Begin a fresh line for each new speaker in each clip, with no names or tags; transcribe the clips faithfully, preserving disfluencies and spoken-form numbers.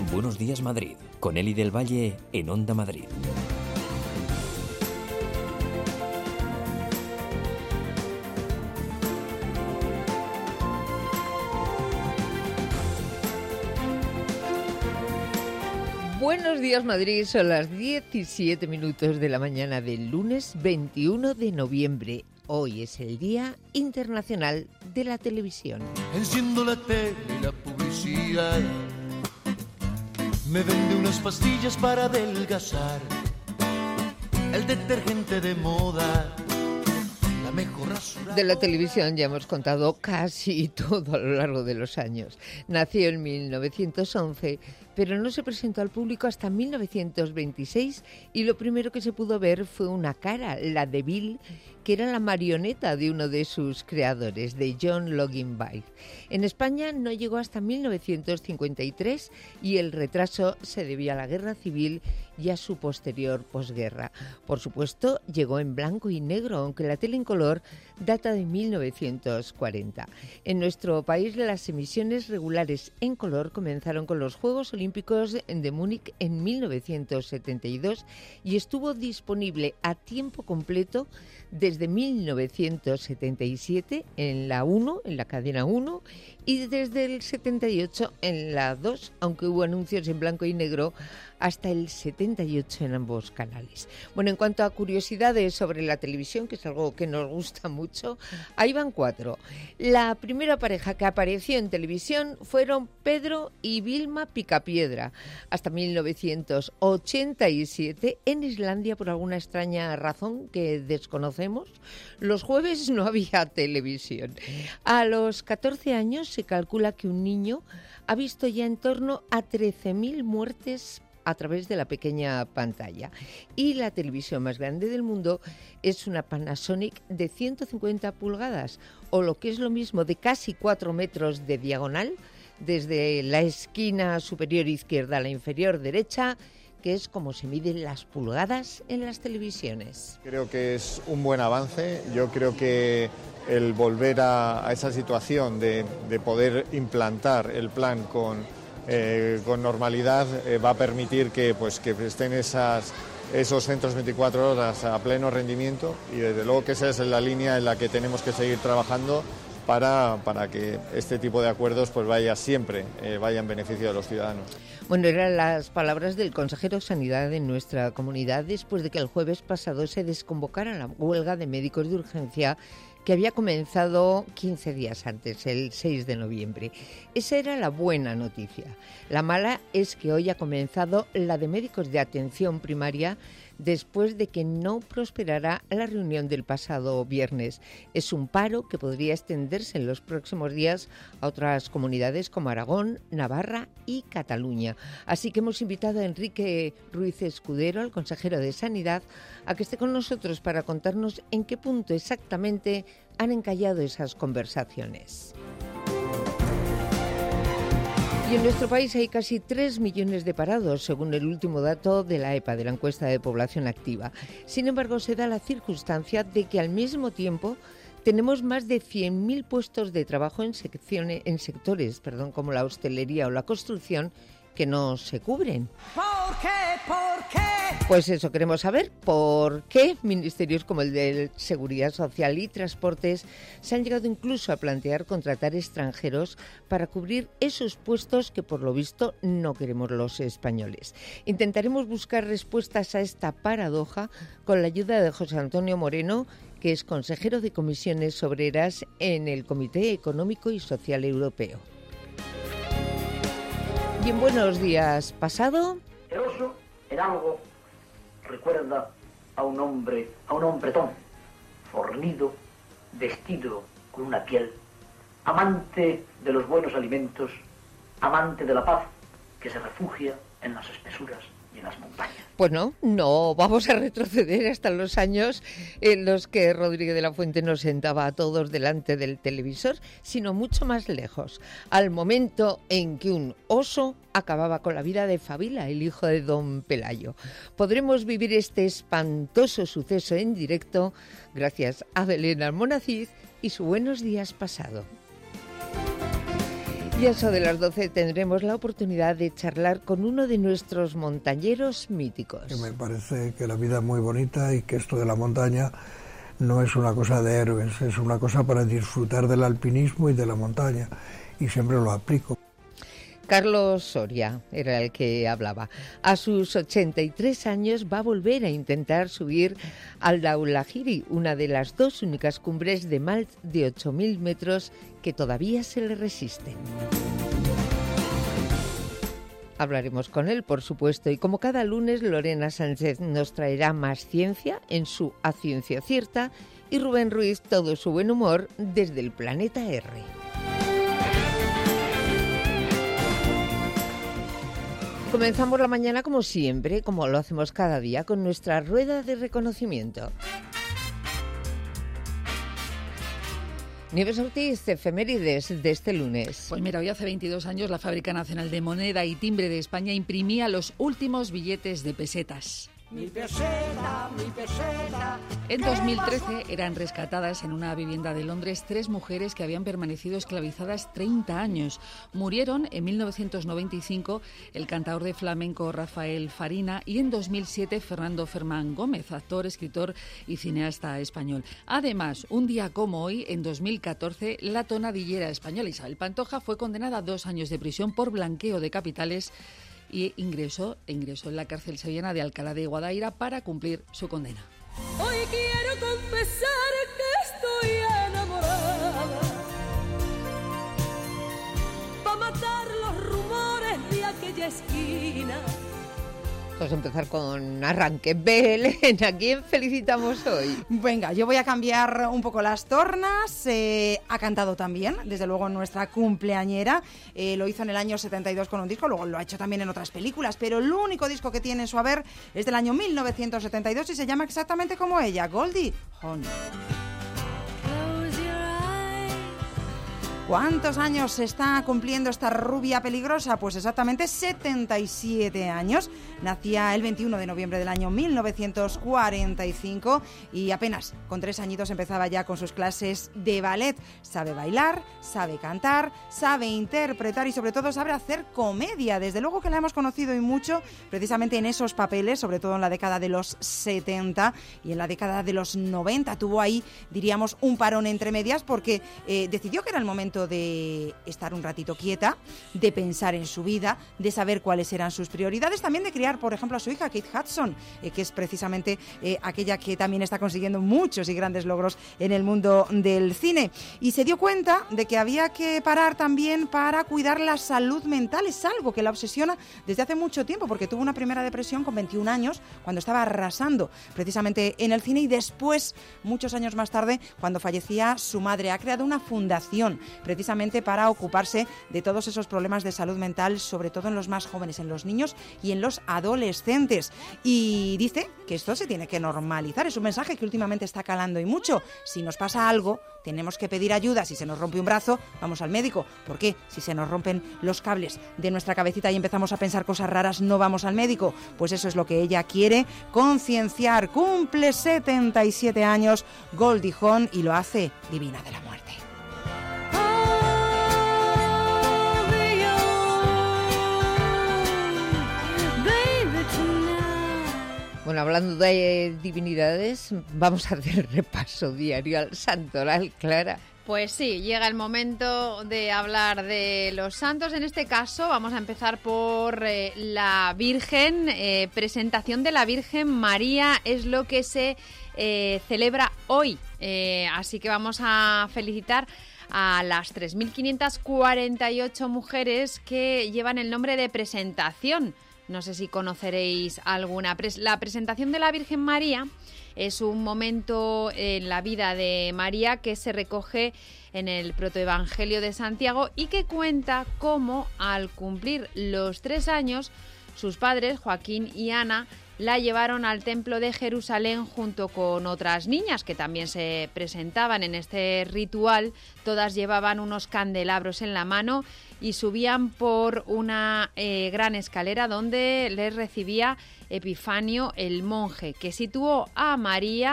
Buenos días Madrid, con Eli del Valle en Onda Madrid.
Buenos días Madrid, son las diecisiete minutos de la mañana del lunes veintiuno de noviembre. Hoy es el Día Internacional de la Televisión.
Enciendo la tele y la publicidad me vende unas pastillas para adelgazar. El detergente de moda, la mejor rasura.
De la televisión ya hemos contado casi todo a lo largo de los años. Nació en mil novecientos once, pero no se presentó al público hasta mil novecientos veintiséis y lo primero que se pudo ver fue una cara, la de Bill, que era la marioneta de uno de sus creadores, de John Logan Baird. En España no llegó hasta mil novecientos cincuenta y tres y el retraso se debió a la Guerra Civil y a su posterior posguerra. Por supuesto, llegó en blanco y negro, aunque la tele en color data de mil novecientos cuarenta. En nuestro país las emisiones regulares en color comenzaron con los Juegos Olímpicos de Múnich en mil novecientos setenta y dos y estuvo disponible a tiempo completo desde mil novecientos setenta y siete en la uno, en la cadena uno, y desde el setenta y ocho en la dos, aunque hubo anuncios en blanco y negro hasta el setenta y ocho en ambos canales. Bueno, en cuanto a curiosidades sobre la televisión, que es algo que nos gusta mucho, ahí van cuatro. La primera pareja que apareció en televisión fueron Pedro y Vilma Picapiedra. Hasta mil novecientos ochenta y siete, en Islandia, por alguna extraña razón que desconocemos, los jueves no había televisión. A los catorce años se calcula que un niño ha visto ya en torno a trece mil muertes a través de la pequeña pantalla. Y la televisión más grande del mundo es una Panasonic de ciento cincuenta pulgadas, o lo que es lo mismo, de casi cuatro metros de diagonal, desde la esquina superior izquierda a la inferior derecha, que es como se miden las pulgadas en las televisiones.
Creo que es un buen avance. Yo creo que el volver a, a esa situación de, de poder implantar el plan con Eh, con normalidad eh, va a permitir que, pues, que estén esas, esos centros veinticuatro horas a pleno rendimiento, y desde luego que esa es la línea en la que tenemos que seguir trabajando para, para que este tipo de acuerdos pues vaya siempre eh, vaya en beneficio de los ciudadanos.
Bueno, eran las palabras del consejero de Sanidad de nuestra comunidad después de que el jueves pasado se desconvocara la huelga de médicos de urgencia que había comenzado quince días antes, el seis de noviembre. Esa era la buena noticia. La mala es que hoy ha comenzado la de médicos de atención primaria después de que no prosperara la reunión del pasado viernes. Es un paro que podría extenderse en los próximos días a otras comunidades como Aragón, Navarra y Cataluña. Así que hemos invitado a Enrique Ruiz Escudero, al consejero de Sanidad, a que esté con nosotros para contarnos en qué punto exactamente han encallado esas conversaciones. Y en nuestro país hay casi tres millones de parados, según el último dato de la E P A, de la encuesta de población activa. Sin embargo, se da la circunstancia de que al mismo tiempo tenemos más de cien mil puestos de trabajo en, secciones, en sectores perdón, como la hostelería o la construcción que no se cubren.
¿Por qué? ¿Por qué?
Pues eso, queremos saber por qué ministerios como el de Seguridad Social y Transportes se han llegado incluso a plantear contratar extranjeros para cubrir esos puestos que por lo visto no queremos los españoles. Intentaremos buscar respuestas a esta paradoja con la ayuda de José Antonio Moreno, que es consejero de Comisiones Obreras en el Comité Económico y Social Europeo. Bien, buenos días. ¿Pasado?
El oso, en algo, recuerda a un hombre, a un hombretón, fornido, vestido con una piel, amante de los buenos alimentos, amante de la paz, que se refugia en las espesuras y en las montañas.
Pues no, no vamos a retroceder hasta los años en los que Rodríguez de la Fuente nos sentaba a todos delante del televisor, sino mucho más lejos, al momento en que un oso acababa con la vida de Fabila, el hijo de don Pelayo. Podremos vivir este espantoso suceso en directo gracias a Belén Almonacid y su Buenos Días Pasado. Y a eso de las doce tendremos la oportunidad de charlar con uno de nuestros montañeros míticos.
Me parece que la vida es muy bonita y que esto de la montaña no es una cosa de héroes, es una cosa para disfrutar del alpinismo y de la montaña, y siempre lo aplico.
Carlos Soria era el que hablaba. A sus ochenta y tres años va a volver a intentar subir al Dhaulagiri, una de las dos únicas cumbres de más de ocho mil metros que todavía se le resisten. Hablaremos con él, por supuesto, y como cada lunes, Lorena Sánchez nos traerá más ciencia en su A Ciencia Cierta y Rubén Ruiz todo su buen humor desde el planeta R. Comenzamos la mañana como siempre, como lo hacemos cada día, con nuestra rueda de reconocimiento. Nieves Ortiz, efemérides de este lunes.
Pues mira, hoy hace veintidós años la Fábrica Nacional de Moneda y Timbre de España imprimía los últimos billetes de pesetas.
Mi peseta, mi peseta.
En dos mil trece eran rescatadas en una vivienda de Londres tres mujeres que habían permanecido esclavizadas treinta años. Murieron en mil novecientos noventa y cinco el cantador de flamenco Rafael Farina y en dos mil siete Fernando Fermán Gómez, actor, escritor y cineasta español. Además, un día como hoy, en dos mil catorce, la tonadillera española Isabel Pantoja fue condenada a dos años de prisión por blanqueo de capitales y ingresó, ingresó en la cárcel sevillana de Alcalá de Guadaira para cumplir su condena.
Hoy quiero confesar que estoy enamorada, pa' matar los rumores de aquella esquina.
Vamos a empezar con arranque. Belén, ¿a quién felicitamos hoy?
Venga, yo voy a cambiar un poco las tornas. Eh, ha cantado también, desde luego, nuestra cumpleañera. Eh, lo hizo en el año setenta y dos con un disco, luego lo ha hecho también en otras películas, pero el único disco que tiene en su haber es del año mil novecientos setenta y dos y se llama exactamente como ella, Goldie Hawn. ¿Cuántos años se está cumpliendo esta rubia peligrosa? Pues exactamente setenta y siete años. Nacía el veintiuno de noviembre del año mil novecientos cuarenta y cinco y apenas con tres añitos empezaba ya con sus clases de ballet. Sabe bailar, sabe cantar, sabe interpretar y sobre todo sabe hacer comedia. Desde luego que la hemos conocido y mucho precisamente en esos papeles, sobre todo en la década de los setenta y en la década de los noventa. Tuvo ahí, diríamos, un parón entre medias porque eh, decidió que era el momento de estar un ratito quieta, de pensar en su vida, de saber cuáles eran sus prioridades, también de criar, por ejemplo, a su hija Kate Hudson, eh, que es precisamente eh, aquella que también está consiguiendo muchos y grandes logros en el mundo del cine. Y se dio cuenta de que había que parar también para cuidar la salud mental. Es algo que la obsesiona desde hace mucho tiempo, porque tuvo una primera depresión con veintiún años, cuando estaba arrasando precisamente en el cine, y después, muchos años más tarde, cuando fallecía su madre, ha creado una fundación precisamente para ocuparse de todos esos problemas de salud mental, sobre todo en los más jóvenes, en los niños y en los adolescentes. Y dice que esto se tiene que normalizar. Es un mensaje que últimamente está calando y mucho. Si nos pasa algo, tenemos que pedir ayuda. Si se nos rompe un brazo, vamos al médico. ¿Por qué? Si se nos rompen los cables de nuestra cabecita y empezamos a pensar cosas raras, no vamos al médico. Pues eso es lo que ella quiere concienciar. Cumple setenta y siete años Goldie Hawn y lo hace divina de la muerte.
Bueno, hablando de divinidades, vamos a hacer repaso diario al santoral, Clara.
Pues sí, llega el momento de hablar de los santos. En este caso vamos a empezar por eh, la Virgen. Eh, presentación de la Virgen María es lo que se eh, celebra hoy. Eh, así que vamos a felicitar a las tres mil quinientas cuarenta y ocho mujeres que llevan el nombre de presentación. No sé si conoceréis alguna. La presentación de la Virgen María es un momento en la vida de María que se recoge en el protoevangelio de Santiago y que cuenta cómo, al cumplir los tres años, sus padres, Joaquín y Ana, la llevaron al templo de Jerusalén junto con otras niñas que también se presentaban en este ritual. Todas llevaban unos candelabros en la mano y subían por una eh, gran escalera donde les recibía Epifanio el monje, que situó a María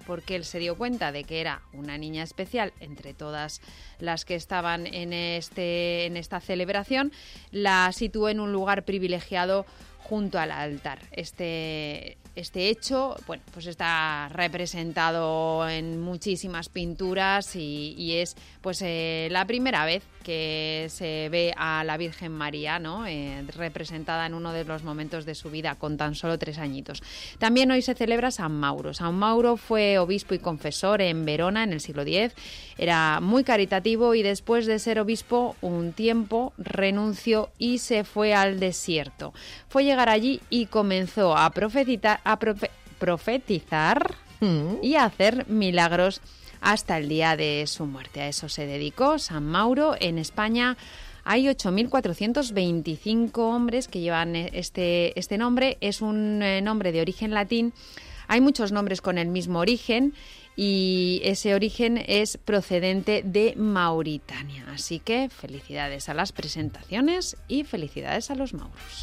porque él se dio cuenta de que era una niña especial entre todas las que estaban en, este, en esta celebración, la situó en un lugar privilegiado junto al altar. Este, este hecho, bueno, pues está representado en muchísimas pinturas y, y es pues eh, la primera vez que se ve a la Virgen María, ¿no? Eh, representada en uno de los momentos de su vida con tan solo tres añitos. También hoy se celebra San Mauro. San Mauro fue obispo y confesor en Verona en el siglo diez. Era muy caritativo y después de ser obispo un tiempo renunció y se fue al desierto. Fue llegar allí y comenzó a profetizar, a profe- profetizar ¿Mm? y a hacer milagros hasta el día de su muerte. A eso se dedicó San Mauro. En España hay ocho mil cuatrocientos veinticinco hombres que llevan este, este nombre. Es un eh, nombre de origen latín. Hay muchos nombres con el mismo origen y ese origen es procedente de Mauritania. Así que felicidades a las presentaciones y felicidades a los mauros.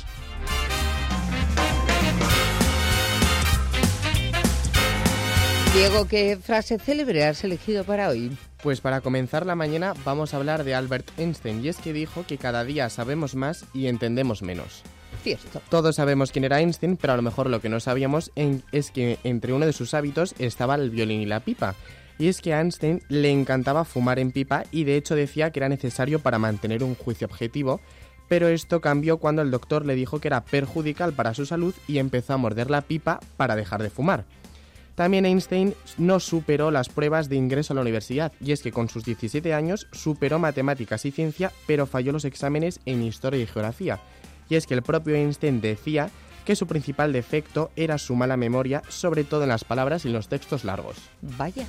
Diego, ¿qué frase célebre has elegido para hoy?
Pues para comenzar la mañana vamos a hablar de Albert Einstein, y es que dijo que cada día sabemos más y entendemos menos.
Cierto.
Todos sabemos quién era Einstein, pero a lo mejor lo que no sabíamos en, es que entre uno de sus hábitos estaba el violín y la pipa. Y es que a Einstein le encantaba fumar en pipa y de hecho decía que era necesario para mantener un juicio objetivo, pero esto cambió cuando el doctor le dijo que era perjudicial para su salud y empezó a morder la pipa para dejar de fumar. También Einstein no superó las pruebas de ingreso a la universidad, y es que con sus diecisiete años superó matemáticas y ciencia, pero falló los exámenes en historia y geografía. Y es que el propio Einstein decía que su principal defecto era su mala memoria, sobre todo en las palabras y en los textos largos.
Vaya.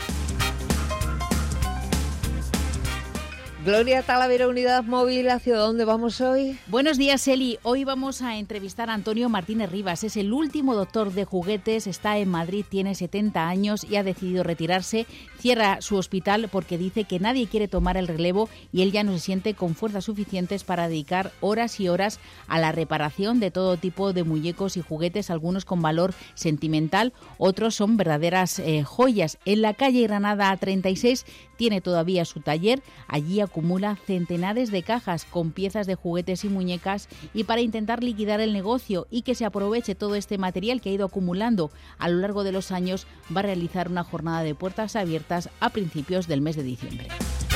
Gloria Talavera, Unidad Móvil, ¿hacia dónde vamos hoy?
Buenos días, Eli. Hoy vamos a entrevistar a Antonio Martínez Rivas. Es el último doctor de juguetes, está en Madrid, tiene setenta años y ha decidido retirarse. Cierra su hospital porque dice que nadie quiere tomar el relevo y él ya no se siente con fuerzas suficientes para dedicar horas y horas a la reparación de todo tipo de muñecos y juguetes, algunos con valor sentimental, otros son verdaderas eh, joyas. En la calle Granada treinta y seis tiene todavía su taller. Allí acumula centenares de cajas con piezas de juguetes y muñecas, y para intentar liquidar el negocio y que se aproveche todo este material que ha ido acumulando a lo largo de los años, va a realizar una jornada de puertas abiertas a principios del mes de diciembre.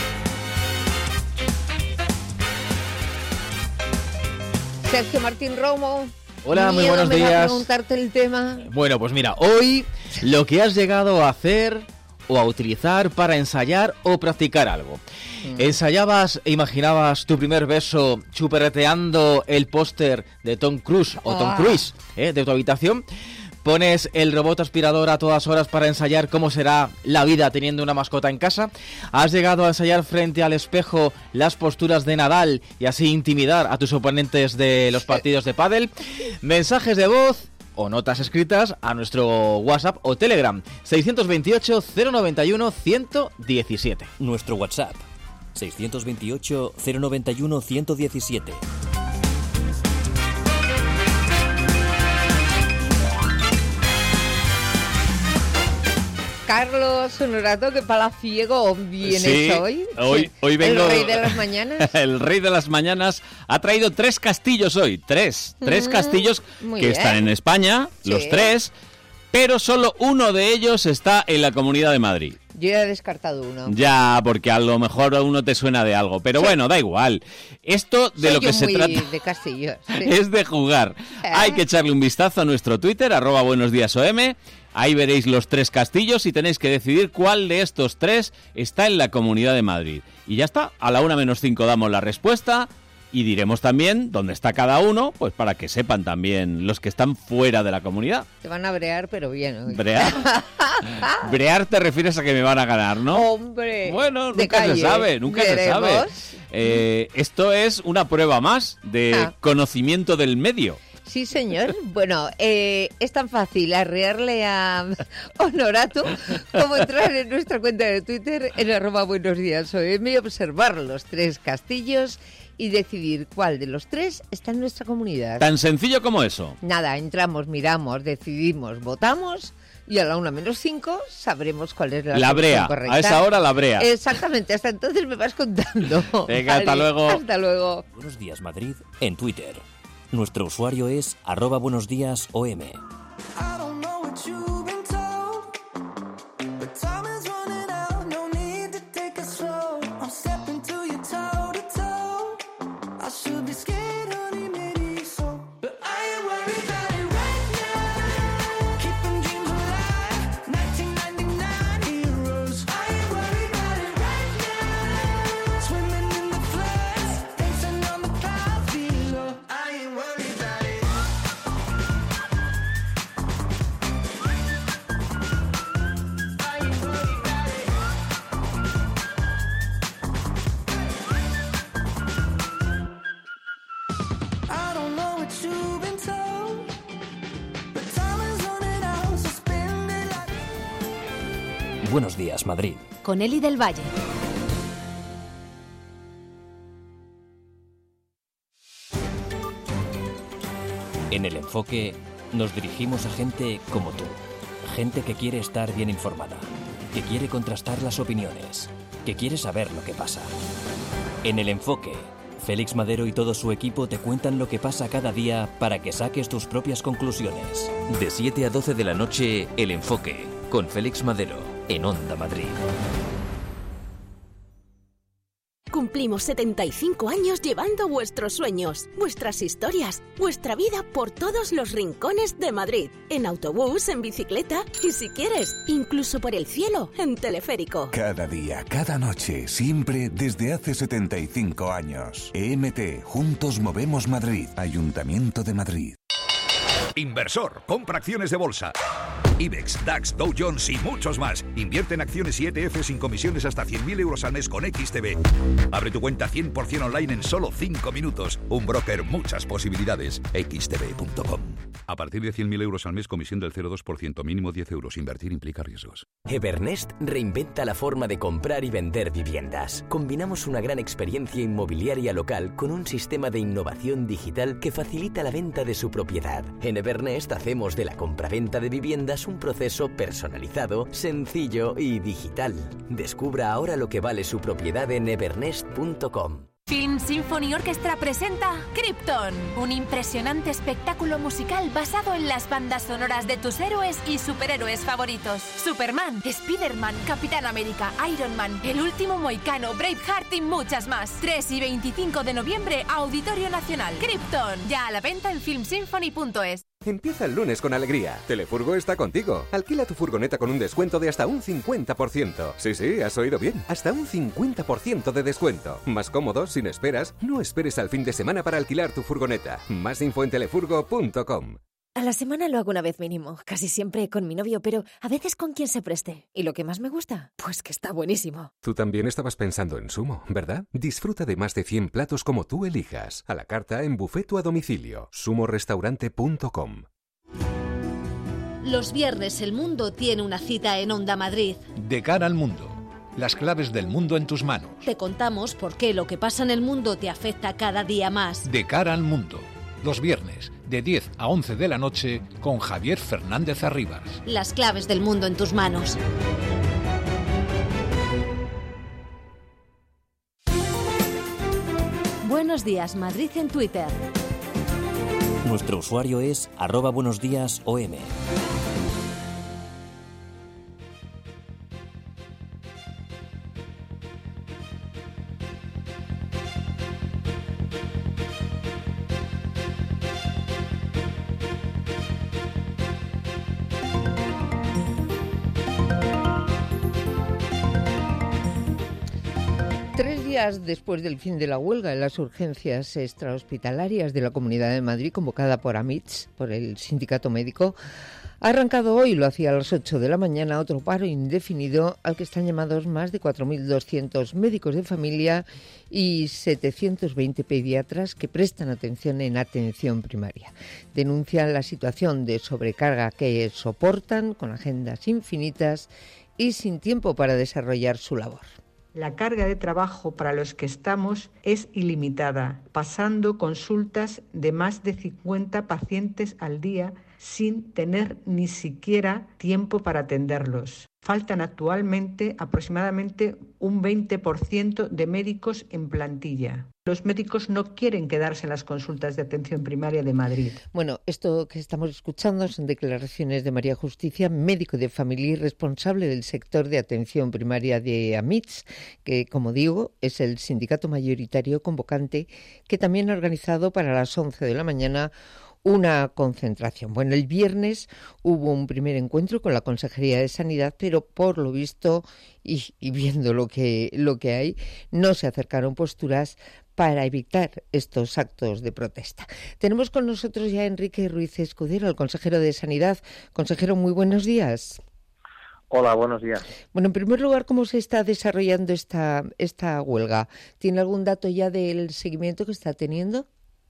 Sergio Martín Romo.
Hola, muy buenos días.
A preguntarte el tema.
Bueno, pues mira, hoy lo que has llegado a hacer o a utilizar para ensayar o practicar algo. Mm. ¿Ensayabas e imaginabas tu primer beso chupeteando el póster de Tom Cruise o Tom ah. Cruise ¿eh? de tu habitación? ¿Pones el robot aspirador a todas horas para ensayar cómo será la vida teniendo una mascota en casa? ¿Has llegado a ensayar frente al espejo las posturas de Nadal y así intimidar a tus oponentes de los partidos de pádel? Mensajes de voz o notas escritas a nuestro WhatsApp o Telegram seiscientos veintiocho, cero noventa y uno, ciento diecisiete.
Nuestro WhatsApp seiscientos veintiocho, cero noventa y uno, ciento diecisiete.
Carlos Honorato, ¿qué palaciego vienes
sí,
hoy?
hoy? Hoy vengo...
¿El rey de las mañanas?
El rey de las mañanas ha traído tres castillos hoy. Tres. Tres mm, castillos que bien. están en España, sí. los tres, pero solo uno de ellos está en la Comunidad de Madrid.
Yo ya he descartado uno.
Ya, porque a lo mejor a uno te suena de algo. Pero sí. bueno, da igual. Esto de
Soy
lo que
yo
se
muy
trata
de castillos, sí.
es de jugar. ¿Eh? Hay que echarle un vistazo a nuestro Twitter, arroba buenos días O M. Ahí veréis los tres castillos y tenéis que decidir cuál de estos tres está en la Comunidad de Madrid. Y ya está, a la una menos cinco damos la respuesta y diremos también dónde está cada uno, pues para que sepan también los que están fuera de la comunidad.
Te van a brear, pero bien. Hoy.
¿Brear? Brear te refieres a que me van a ganar, ¿no?
Hombre.
Bueno, nunca se sabe, nunca se sabe. Eh, esto es una prueba más de ah. conocimiento del medio.
Sí, señor. Bueno, eh, es tan fácil arrearle a Honorato como entrar en nuestra cuenta de Twitter en arroba buenos días O M y observar los tres castillos y decidir cuál de los tres está en nuestra comunidad.
Tan sencillo como eso.
Nada, entramos, miramos, decidimos, votamos y a la una menos cinco sabremos cuál es la,
la brea,
correcta.
A esa hora la brea.
Exactamente, hasta entonces me vas contando.
Venga, hasta
vale,
luego.
Hasta luego.
Buenos días, Madrid, en Twitter. Nuestro usuario es arroba buenos días O M. Buenos días, Madrid.
Con Eli del Valle.
En El Enfoque nos dirigimos a gente como tú. Gente que quiere estar bien informada, que quiere contrastar las opiniones, que quiere saber lo que pasa. En El Enfoque, Félix Madero y todo su equipo te cuentan lo que pasa cada día para que saques tus propias conclusiones. De siete a doce de la noche, El Enfoque, con Félix Madero, en Onda Madrid.
Cumplimos setenta y cinco años llevando vuestros sueños, vuestras historias, vuestra vida por todos los rincones de Madrid. En autobús, en bicicleta y, si quieres, incluso por el cielo, en teleférico.
Cada día, cada noche, siempre desde hace setenta y cinco años. E M T, juntos movemos Madrid. Ayuntamiento de Madrid.
Inversor, compra acciones de bolsa. IBEX, DAX, Dow Jones y muchos más. Invierte en acciones y E T F sin comisiones hasta cien mil euros al mes con X T B. Abre tu cuenta cien por ciento online en solo cinco minutos. Un broker, muchas posibilidades. X T B punto com. A partir de cien mil euros al mes, comisión del cero coma dos por ciento, mínimo diez euros. Invertir implica riesgos.
Evernest reinventa la forma de comprar y vender viviendas. Combinamos una gran experiencia inmobiliaria local con un sistema de innovación digital que facilita la venta de su propiedad. En Evernest hacemos de la compraventa de viviendas un proceso personalizado, sencillo y digital. Descubra ahora lo que vale su propiedad en evernest punto com.
Film Symphony Orchestra presenta Krypton, un impresionante espectáculo musical basado en las bandas sonoras de tus héroes y superhéroes favoritos. Superman, Spider-Man, Capitán América, Iron Man, El Último Mohicano, Braveheart y muchas más. tres y veinticinco de noviembre, Auditorio Nacional. Krypton, ya a la venta en film symphony punto es.
Empieza el lunes con alegría. Telefurgo está contigo. Alquila tu furgoneta con un descuento de hasta un cincuenta por ciento. Sí, sí, has oído bien. Hasta un cincuenta por ciento de descuento. Más cómodo, sin esperas. No esperes al fin de semana para alquilar tu furgoneta. Más info en telefurgo punto com.
A la semana lo hago una vez mínimo, casi siempre con mi novio, pero a veces con quien se preste. ¿Y lo que más me gusta? Pues que está buenísimo.
Tú también estabas pensando en Sumo, ¿verdad? Disfruta de más de cien platos como tú elijas. A la carta, en buffet o a domicilio. sumo restaurante punto com.
Los viernes el mundo tiene una cita en Onda Madrid.
De cara al mundo. Las claves del mundo en tus manos.
Te contamos por qué lo que pasa en el mundo te afecta cada día más.
De cara al mundo. Los viernes, de diez a once de la noche, con Javier Fernández Arribas.
Las claves del mundo en tus manos.
Buenos días, Madrid en Twitter.
Nuestro usuario es arroba buenos días O M.
Tres días después del fin de la huelga en las urgencias extrahospitalarias de la Comunidad de Madrid, convocada por AMITS, por el sindicato médico, ha arrancado hoy, lo hacía a las ocho de la mañana, otro paro indefinido al que están llamados más de cuatro mil doscientos médicos de familia y setecientos veinte pediatras que prestan atención en atención primaria. Denuncian la situación de sobrecarga que soportan, con agendas infinitas y sin tiempo para desarrollar su labor.
La carga de trabajo para los que estamos es ilimitada, pasando consultas de más de cincuenta pacientes al día sin tener ni siquiera tiempo para atenderlos. Faltan actualmente aproximadamente un veinte por ciento de médicos en plantilla. Los médicos no quieren quedarse en las consultas de atención primaria de Madrid.
Bueno, esto que estamos escuchando son declaraciones de María Justicia, médico de familia y responsable del sector de atención primaria de AMITS, que, como digo, es el sindicato mayoritario convocante que también ha organizado para las once de la mañana una concentración. Bueno, el viernes hubo un primer encuentro con la Consejería de Sanidad, pero por lo visto y, y viendo lo que, lo que hay, no se acercaron posturas para evitar estos actos de protesta. Tenemos con nosotros ya a Enrique Ruiz Escudero, el consejero de Sanidad. Consejero, muy buenos días.
Hola, buenos días.
Bueno, en primer lugar, ¿cómo se está desarrollando esta, esta huelga? ¿Tiene algún dato ya del seguimiento que está teniendo?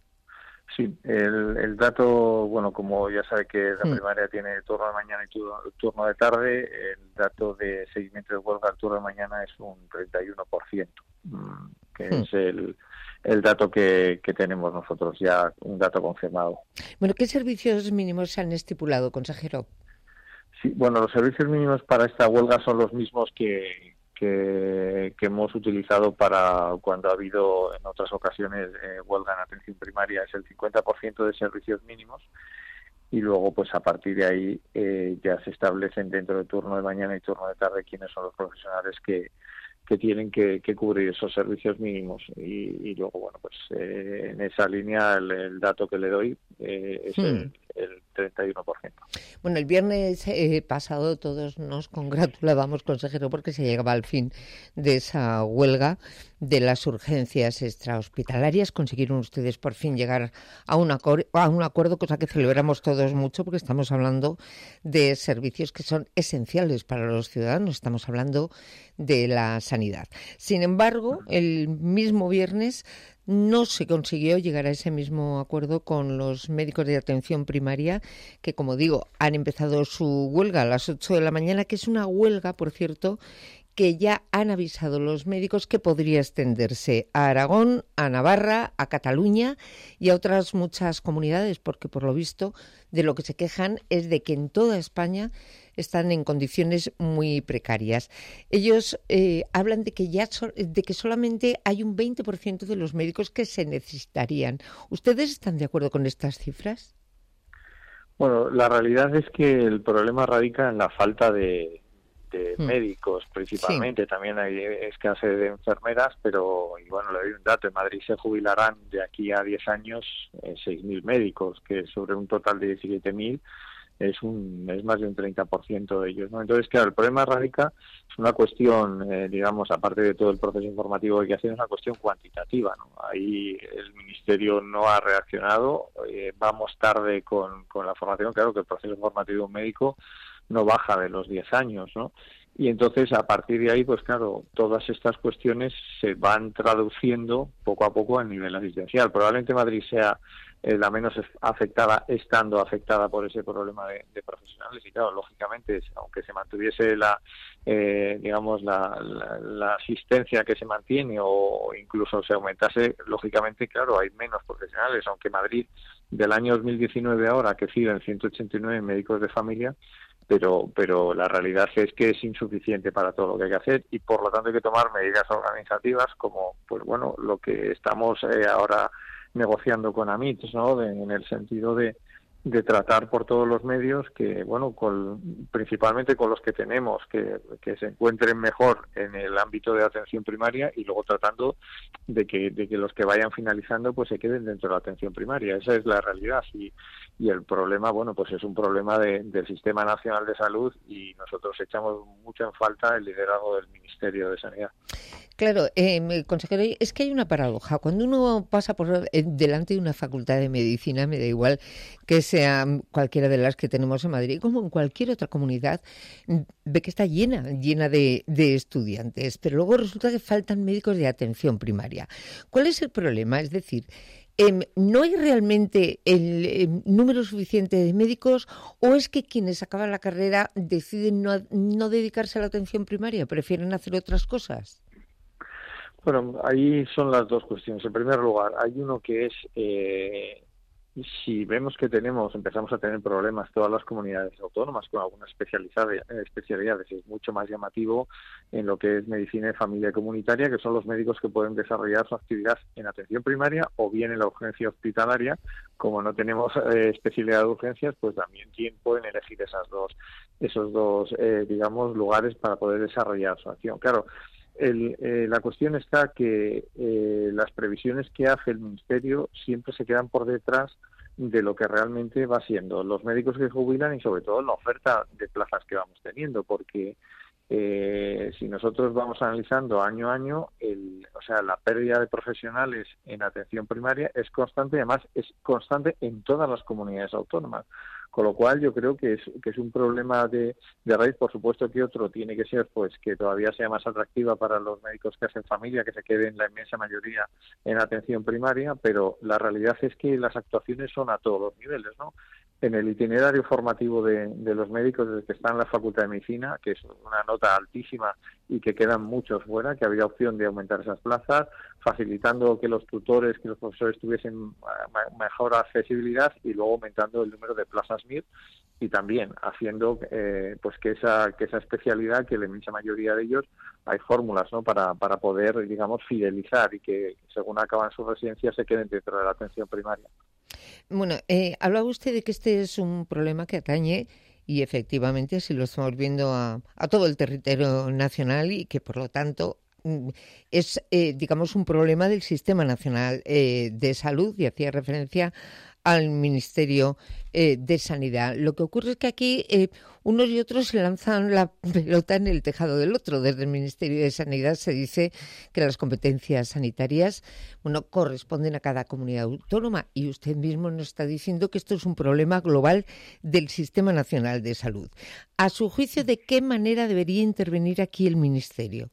Sí, el, el dato, bueno, como ya sabe que la
Mm.
primaria tiene turno de mañana y turno, turno de tarde, el dato de seguimiento de huelga al turno de mañana es un treinta y uno por ciento, mm, que
Mm.
es el, el dato que, que tenemos nosotros, ya un dato confirmado.
Bueno, ¿qué servicios mínimos se han estipulado, consejero?
Sí, bueno, los servicios mínimos para esta huelga son los mismos que, que, que hemos utilizado para cuando ha habido en otras ocasiones eh, huelga en atención primaria. Es el cincuenta por ciento de servicios mínimos y luego pues a partir de ahí eh, ya se establecen dentro del turno de mañana y turno de tarde quiénes son los profesionales que, que tienen que, que cubrir esos servicios mínimos y, y luego bueno pues eh, en esa línea el, el dato que le doy eh, es
Hmm.
el, el treinta y uno por ciento.
Bueno, el viernes eh, pasado todos nos congratulábamos, consejero, porque se llegaba al fin de esa huelga de las urgencias extrahospitalarias. Consiguieron ustedes por fin llegar a un, acor- a un acuerdo, cosa que celebramos todos mucho, porque estamos hablando de servicios que son esenciales para los ciudadanos. Estamos hablando de la sanidad. Sin embargo, el mismo viernes no se consiguió llegar a ese mismo acuerdo con los médicos de atención primaria, que, como digo, han empezado su huelga a las ocho de la mañana, que es una huelga, por cierto, que ya han avisado los médicos que podría extenderse a Aragón, a Navarra, a Cataluña y a otras muchas comunidades, porque por lo visto de lo que se quejan es de que en toda España están en condiciones muy precarias. Ellos eh, hablan de que ya so- de que solamente hay un veinte por ciento de los médicos que se necesitarían. ¿Ustedes están de acuerdo con estas cifras?
Bueno, la realidad es que el problema radica en la falta de, de
Mm.
médicos, principalmente. También hay escasez de enfermeras, pero, y bueno, le doy un dato, en Madrid se jubilarán de aquí a diez años eh, seis mil médicos, que sobre un total de diecisiete mil es un es más de un treinta por ciento de ellos, ¿no? Entonces, claro, el problema radica, es una cuestión, eh, digamos, aparte de todo el proceso informativo que hay que hacer, es una cuestión cuantitativa, ¿no? Ahí el Ministerio no ha reaccionado, eh, vamos tarde con, con la formación, claro que el proceso formativo médico no baja de los diez años, ¿no? Y entonces, a partir de ahí, pues claro, todas estas cuestiones se van traduciendo poco a poco a nivel asistencial. Probablemente Madrid sea eh, la menos afectada, estando afectada por ese problema de, de profesionales. Y claro, lógicamente, aunque se mantuviese la, eh, digamos, la, la, la asistencia que se mantiene o incluso se aumentase, lógicamente, claro, hay menos profesionales. Aunque Madrid, del año dos mil diecinueve ahora, que en ciento ochenta y nueve médicos de familia, pero pero la realidad es que es insuficiente para todo lo que hay que hacer y por lo tanto hay que tomar medidas organizativas como pues bueno lo que estamos eh, ahora negociando con AMITS, ¿no? De, en el sentido de de tratar por todos los medios que, bueno, con, principalmente con los que tenemos, que, que se encuentren mejor en el ámbito de atención primaria y luego tratando de que, de que los que vayan finalizando pues se queden dentro de la atención primaria. Esa es la realidad y, y el problema, bueno, pues es un problema de, del Sistema Nacional de Salud y nosotros echamos mucho en falta el liderazgo del Ministerio de Sanidad.
Claro, eh, consejero, es que hay una paradoja. Cuando uno pasa por eh, delante de una facultad de medicina, me da igual que sea cualquiera de las que tenemos en Madrid, como en cualquier otra comunidad, ve que está llena, llena de, de estudiantes, pero luego resulta que faltan médicos de atención primaria. ¿Cuál es el problema? Es decir, eh, ¿no hay realmente el eh, número suficiente de médicos o es que quienes acaban la carrera deciden no, no dedicarse a la atención primaria, prefieren hacer otras cosas?
Bueno, ahí son las dos cuestiones. En primer lugar, hay uno que es, eh, si vemos que tenemos, empezamos a tener problemas todas las comunidades autónomas con algunas especialidades, especialidades, es mucho más llamativo en lo que es medicina de familia comunitaria, que son los médicos que pueden desarrollar su actividad en atención primaria o bien en la urgencia hospitalaria. Como no tenemos eh, especialidad de urgencias, pues también ¿quién pueden elegir esas dos, esos dos, eh, digamos, lugares para poder desarrollar su acción? Claro. El, eh, la cuestión está que eh, las previsiones que hace el Ministerio siempre se quedan por detrás de lo que realmente va siendo los médicos que jubilan y sobre todo la oferta de plazas que vamos teniendo, porque eh, si nosotros vamos analizando año a año, el, o sea, la pérdida de profesionales en atención primaria es constante y además es constante en todas las comunidades autónomas. Con lo cual yo creo que es que es un problema de, de raíz. Por supuesto que otro tiene que ser pues que todavía sea más atractiva para los médicos que hacen familia, que se queden la inmensa mayoría en atención primaria, pero la realidad es que las actuaciones son a todos los niveles, ¿no? En el itinerario formativo de, de los médicos desde que están en la Facultad de Medicina, que es una nota altísima y que quedan muchos fuera, que habría opción de aumentar esas plazas, facilitando que los tutores, que los profesores tuviesen mejor accesibilidad y luego aumentando el número de plazas M I R y también haciendo eh, pues que esa que esa especialidad, que la inmensa mayoría de ellos hay fórmulas, ¿no? para para poder, digamos, fidelizar y que según acaban su residencia se queden dentro de la atención primaria.
Bueno, eh, hablaba usted de que este es un problema que atañe, y efectivamente si lo estamos viendo a, a todo el territorio nacional y que por lo tanto es, eh, digamos, un problema del Sistema Nacional eh, de Salud, y hacía referencia al Ministerio eh, de Sanidad. Lo que ocurre es que aquí eh, unos y otros se lanzan la pelota en el tejado del otro. Desde el Ministerio de Sanidad se dice que las competencias sanitarias, bueno, corresponden a cada comunidad autónoma, y usted mismo nos está diciendo que esto es un problema global del Sistema Nacional de Salud. A su juicio, ¿de qué manera debería intervenir aquí el Ministerio?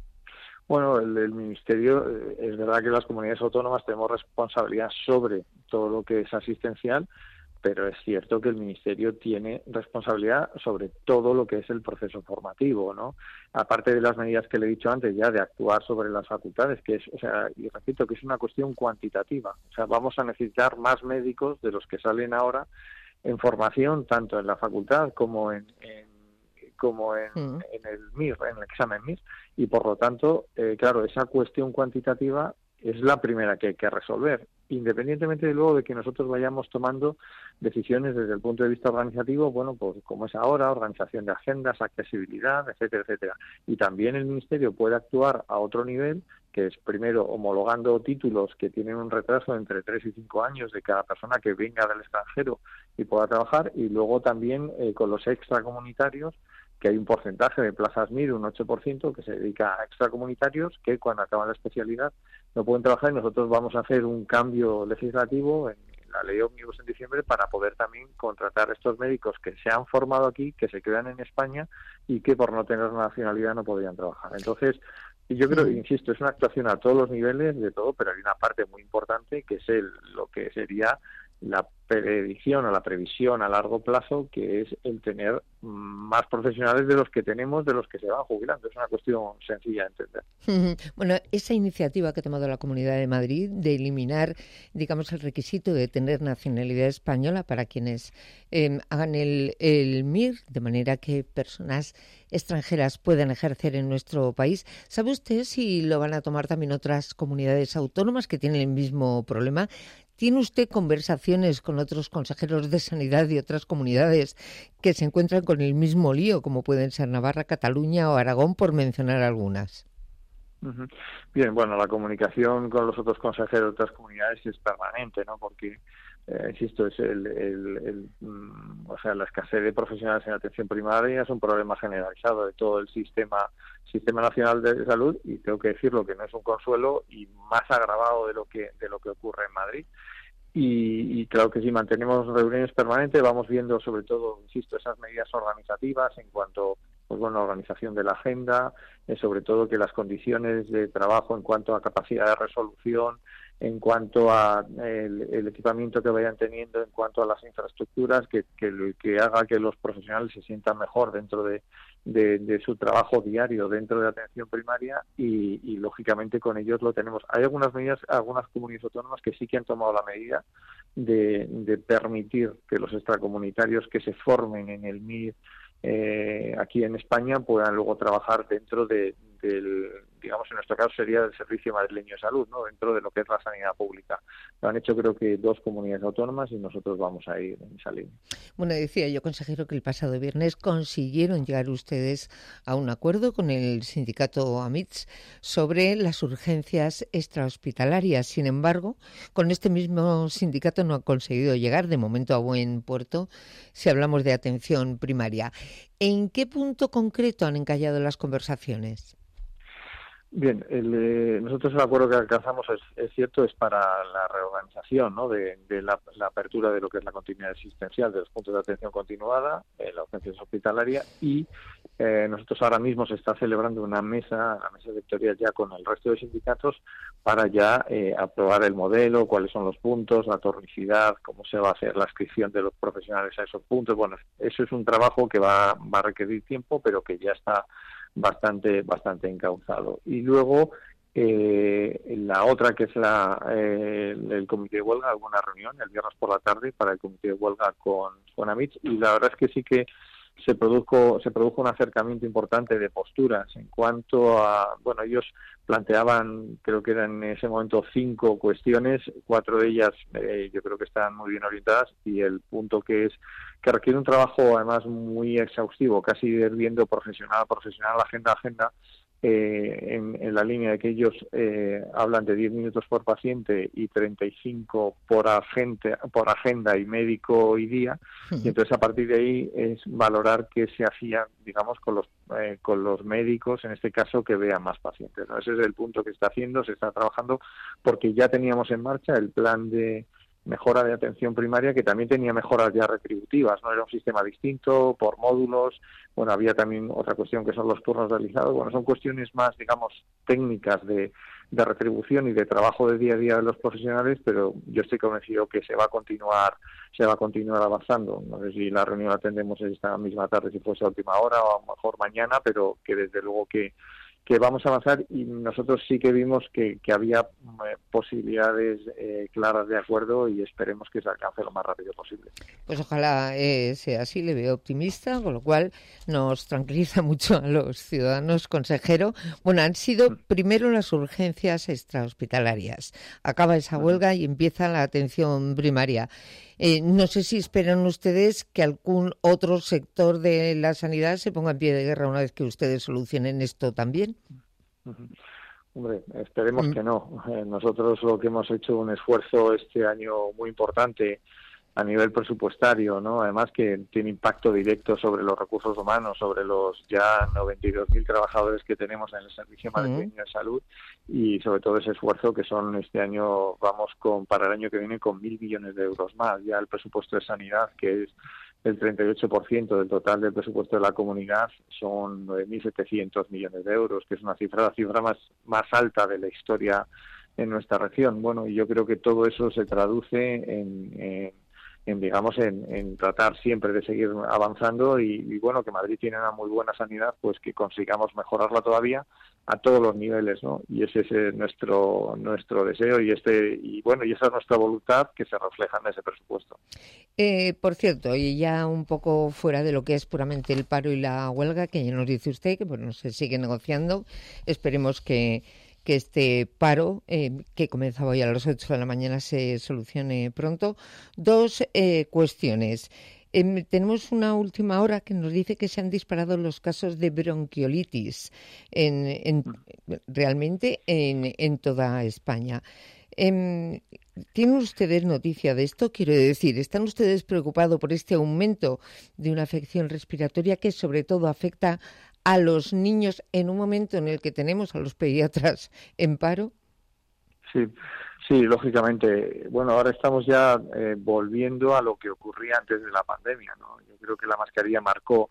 Bueno, el, el Ministerio, eh, es verdad que las comunidades autónomas tenemos responsabilidad sobre todo lo que es asistencial, pero es cierto que el Ministerio tiene responsabilidad sobre todo lo que es el proceso formativo, ¿no? Aparte de las medidas que le he dicho antes ya de actuar sobre las facultades, que es, o sea, y repito que es una cuestión cuantitativa. O sea, vamos a necesitar más médicos de los que salen ahora en formación, tanto en la facultad como en, en como en, mm. en el M I R, en el examen M I R, y por lo tanto, eh, claro, esa cuestión cuantitativa es la primera que hay que resolver, independientemente de luego de que nosotros vayamos tomando decisiones desde el punto de vista organizativo, bueno, pues como es ahora, organización de agendas, accesibilidad, etcétera, etcétera. Y también el Ministerio puede actuar a otro nivel, que es primero homologando títulos que tienen un retraso de entre tres y cinco años de cada persona que venga del extranjero y pueda trabajar, y luego también eh, con los extracomunitarios, que hay un porcentaje de plazas M I R, un ocho por ciento, que se dedica a extracomunitarios que cuando acaban la especialidad no pueden trabajar, y nosotros vamos a hacer un cambio legislativo en la ley ómnibus en diciembre para poder también contratar a estos médicos que se han formado aquí, que se quedan en España y que por no tener nacionalidad no podrían trabajar. Entonces, yo creo, insisto, es una actuación a todos los niveles de todo, pero hay una parte muy importante que es el, lo que sería la predicción o la previsión a largo plazo, que es el tener más profesionales de los que tenemos, de los que se van jubilando. Es una cuestión sencilla de entender.
Bueno, esa iniciativa que ha tomado la Comunidad de Madrid de eliminar, digamos, el requisito de tener nacionalidad española para quienes eh, hagan el, el M I R, de manera que personas extranjeras puedan ejercer en nuestro país. ¿Sabe usted si lo van a tomar también otras comunidades autónomas que tienen el mismo problema? ¿Tiene usted conversaciones con otros consejeros de sanidad de otras comunidades que se encuentran con el mismo lío, como pueden ser Navarra, Cataluña o Aragón, por mencionar algunas?
Uh-huh. Bien, bueno, la comunicación con los otros consejeros de otras comunidades es permanente, ¿no? Porque, eh, insisto, es el, el, el, mm, o sea, la escasez de profesionales en atención primaria es un problema generalizado de todo el sistema sistema nacional de salud, y tengo que decirlo que no es un consuelo y más agravado de lo que de lo que ocurre en Madrid. Y, y claro que si mantenemos reuniones permanentes, vamos viendo sobre todo, insisto, esas medidas organizativas en cuanto, pues bueno, la organización de la agenda, eh, sobre todo que las condiciones de trabajo en cuanto a capacidad de resolución, en cuanto a el, el equipamiento que vayan teniendo, en cuanto a las infraestructuras, que, que, que haga que los profesionales se sientan mejor dentro de, de, de su trabajo diario dentro de atención primaria y, y lógicamente con ellos lo tenemos. Hay algunas medidas, algunas comunidades autónomas que sí que han tomado la medida de, de permitir que los extracomunitarios que se formen en el M I R eh, aquí en España puedan luego trabajar dentro de, del, digamos, en nuestro caso sería del Servicio Madrileño de Salud, ¿no? Dentro de lo que es la sanidad pública. Lo han hecho creo que dos comunidades autónomas y nosotros vamos a ir en esa línea.
Bueno, decía yo, consejero, que el pasado viernes consiguieron llegar ustedes a un acuerdo con el sindicato AMITS sobre las urgencias extrahospitalarias. Sin embargo, con este mismo sindicato no han conseguido llegar de momento a buen puerto si hablamos de atención primaria. ¿En qué punto concreto han encallado las conversaciones?
Bien, el, eh, nosotros el acuerdo que alcanzamos es, es cierto, es para la reorganización, ¿no? de, de la, la apertura de lo que es la continuidad asistencial de los puntos de atención continuada, en la urgencia hospitalaria, y eh, nosotros ahora mismo se está celebrando una mesa, la mesa sectorial ya con el resto de sindicatos para ya eh, aprobar el modelo, cuáles son los puntos, la tornicidad, cómo se va a hacer la inscripción de los profesionales a esos puntos. Bueno, eso es un trabajo que va, va a requerir tiempo, pero que ya está bastante bastante encauzado. Y luego eh, la otra, que es la eh, el, el comité de huelga, alguna reunión el viernes por la tarde para el comité de huelga con, con AMITS, y la verdad es que sí que se produjo se produjo un acercamiento importante de posturas en cuanto a, bueno, ellos planteaban, creo que eran en ese momento cinco cuestiones, cuatro de ellas eh, yo creo que están muy bien orientadas, y el punto que es que requiere un trabajo además muy exhaustivo, casi ir viendo profesional a profesional, agenda a agenda, eh, en, en la línea de que ellos eh, hablan de diez minutos por paciente y treinta y cinco por agente, por agenda y médico y día, uh-huh. Y entonces a partir de ahí es valorar qué se hacía, digamos, con los eh, con los médicos, en este caso, que vean más pacientes, ¿no? Ese es el punto que está haciendo, se está trabajando, porque ya teníamos en marcha el plan de mejora de atención primaria, que también tenía mejoras ya retributivas, no era un sistema distinto por módulos. Bueno, había también otra cuestión que son los turnos realizados. Bueno, son cuestiones más, digamos, técnicas de, de retribución y de trabajo de día a día de los profesionales, pero yo estoy convencido que se va a continuar se va a continuar avanzando. No sé si la reunión la tendremos esta misma tarde, si fuese a última hora, o a lo mejor mañana, pero que desde luego que que vamos a avanzar, y nosotros sí que vimos que, que había eh, posibilidades eh, claras de acuerdo, y esperemos que se alcance lo más rápido posible.
Pues ojalá eh, sea así, le veo optimista, con lo cual nos tranquiliza mucho a los ciudadanos, consejero. Bueno, han sido primero las urgencias extrahospitalarias, acaba esa huelga y empieza la atención primaria. Eh, no sé si esperan ustedes que algún otro sector de la sanidad se ponga en pie de guerra una vez que ustedes solucionen esto también.
Uh-huh. Hombre, esperemos mm. que no. Eh, nosotros lo que hemos hecho un esfuerzo este año muy importante a nivel presupuestario, ¿no? Además que tiene impacto directo sobre los recursos humanos, sobre los ya noventa y dos mil trabajadores que tenemos en el Servicio Madrileño de Salud, y sobre todo ese esfuerzo que son este año, vamos con para el año que viene con mil millones de euros más. Ya el presupuesto de sanidad, que es el treinta y ocho por ciento del total del presupuesto de la comunidad, son nueve mil setecientos millones de euros, que es una cifra, la cifra más, más alta de la historia en nuestra región. Bueno, y yo creo que todo eso se traduce en, en en digamos en, en tratar siempre de seguir avanzando, y, y bueno, que Madrid tiene una muy buena sanidad, pues que consigamos mejorarla todavía a todos los niveles, ¿no? Y ese es eh, nuestro nuestro deseo, y este y bueno y esa es nuestra voluntad, que se refleja en ese presupuesto.
Eh, por cierto, y ya un poco fuera de lo que es puramente el paro y la huelga, que ya nos dice usted que bueno, se sigue negociando, esperemos que que este paro, eh, que comenzaba hoy a las ocho de la mañana, se solucione pronto. Dos eh, cuestiones. Eh, tenemos una última hora que nos dice que se han disparado los casos de bronquiolitis en, en, realmente en, en toda España. Eh, ¿Tienen ustedes noticia de esto? Quiero decir, ¿están ustedes preocupados por este aumento de una afección respiratoria que sobre todo afecta a los niños en un momento en el que tenemos a los pediatras en paro?
Sí, Sí, lógicamente. Bueno, ahora estamos ya eh, volviendo a lo que ocurría antes de la pandemia, ¿no? Yo creo que la mascarilla marcó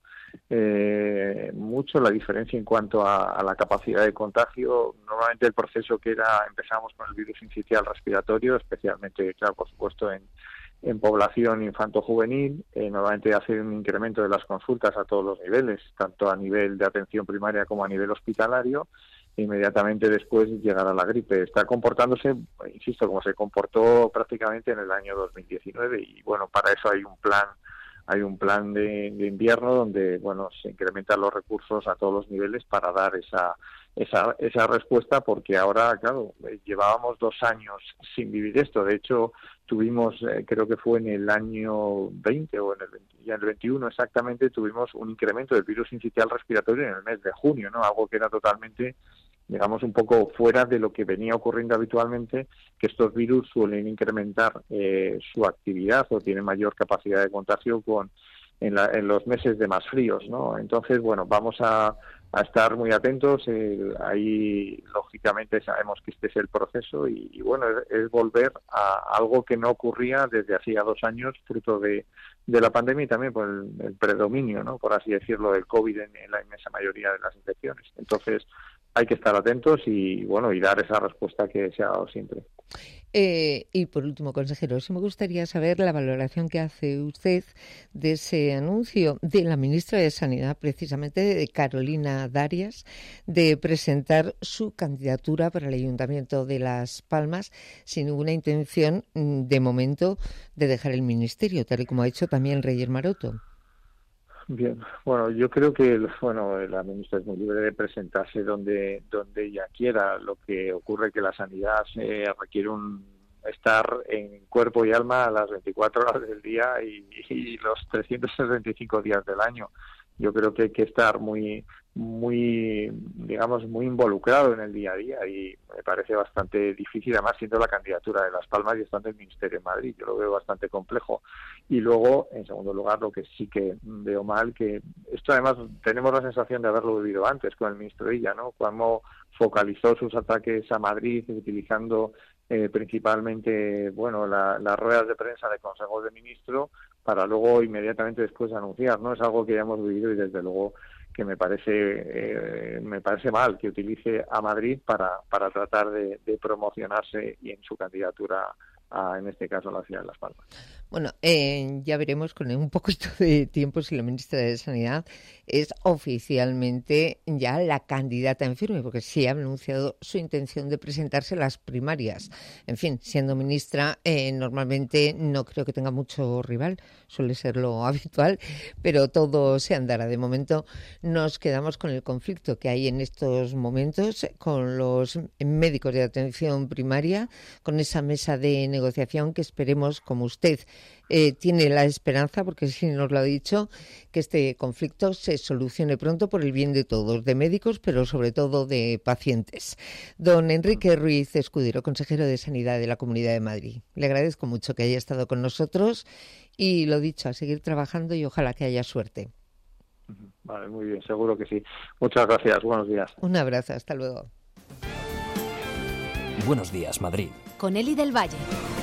eh, mucho la diferencia en cuanto a, a la capacidad de contagio. Normalmente el proceso que era, empezamos con el virus sincicial respiratorio, especialmente, claro, por supuesto, en, en población infanto-juvenil, eh, normalmente hace un incremento de las consultas a todos los niveles, tanto a nivel de atención primaria como a nivel hospitalario. Inmediatamente después llegará la gripe. Está comportándose, insisto, como se comportó prácticamente en el año dos mil diecinueve, y bueno, para eso hay un plan hay un plan de, de invierno donde bueno se incrementan los recursos a todos los niveles para dar esa esa esa respuesta, porque ahora, claro, llevábamos dos años sin vivir esto. De hecho, tuvimos, eh, creo que fue en el año veinte o en el veinte, ya en el veintiuno exactamente, tuvimos un incremento del virus sincicial respiratorio en el mes de junio, ¿no? Algo que era totalmente, digamos, un poco fuera de lo que venía ocurriendo habitualmente, que estos virus suelen incrementar eh, su actividad o tienen mayor capacidad de contagio con en, la, en los meses de más fríos, ¿no? Entonces, bueno, vamos a, a estar muy atentos. Eh, ahí, lógicamente, sabemos que este es el proceso y, y bueno, es, es volver a algo que no ocurría desde hacía dos años, fruto de, de la pandemia y también por el, el predominio, ¿no?, por así decirlo, del COVID en, en la inmensa mayoría de las infecciones. Entonces, hay que estar atentos y bueno y dar esa respuesta que se ha dado siempre.
Eh, y por último, consejero, sí me gustaría saber la valoración que hace usted de ese anuncio de la ministra de Sanidad, precisamente de Carolina Darias, de presentar su candidatura para el Ayuntamiento de Las Palmas sin ninguna intención, de momento, de dejar el ministerio, tal y como ha hecho también Reyes Maroto.
Bien, bueno, yo creo que bueno la ministra es muy libre de presentarse donde donde ella quiera. Lo que ocurre es que la sanidad eh, requiere un estar en cuerpo y alma a las veinticuatro horas del día y, y los trescientos sesenta y cinco días del año. Yo creo que hay que estar muy, muy, digamos, muy involucrado en el día a día y me parece bastante difícil, además siendo la candidatura de Las Palmas y estando en el Ministerio de Madrid, yo lo veo bastante complejo. Y luego, en segundo lugar, lo que sí que veo mal, que esto además tenemos la sensación de haberlo vivido antes con el ministro Illa, ¿no?, cuando focalizó sus ataques a Madrid utilizando eh, principalmente, bueno, la, las ruedas de prensa de consejos de ministro para luego inmediatamente después anunciar, ¿no? Es algo que ya hemos vivido y desde luego que me parece eh, me parece mal que utilice a Madrid para para tratar de, de promocionarse y en su candidatura a, en este caso, a la ciudad de Las Palmas.
Bueno, eh, ya veremos con un poquito de tiempo si la ministra de Sanidad es oficialmente ya la candidata en firme, porque sí ha anunciado su intención de presentarse a las primarias. En fin, siendo ministra, eh, normalmente no creo que tenga mucho rival, suele ser lo habitual, pero todo se andará. De momento nos quedamos con el conflicto que hay en estos momentos con los médicos de atención primaria, con esa mesa de negociación que esperemos, como usted Eh, tiene la esperanza, porque sí nos lo ha dicho, que este conflicto se solucione pronto por el bien de todos, de médicos, pero sobre todo de pacientes. Don Enrique Ruiz Escudero, consejero de Sanidad de la Comunidad de Madrid. Le agradezco mucho que haya estado con nosotros y, lo dicho, a seguir trabajando y ojalá que haya suerte.
Vale, muy bien, seguro que sí. Muchas gracias, buenos días.
Un abrazo, hasta luego.
Buenos días, Madrid.
Con Eli del Valle.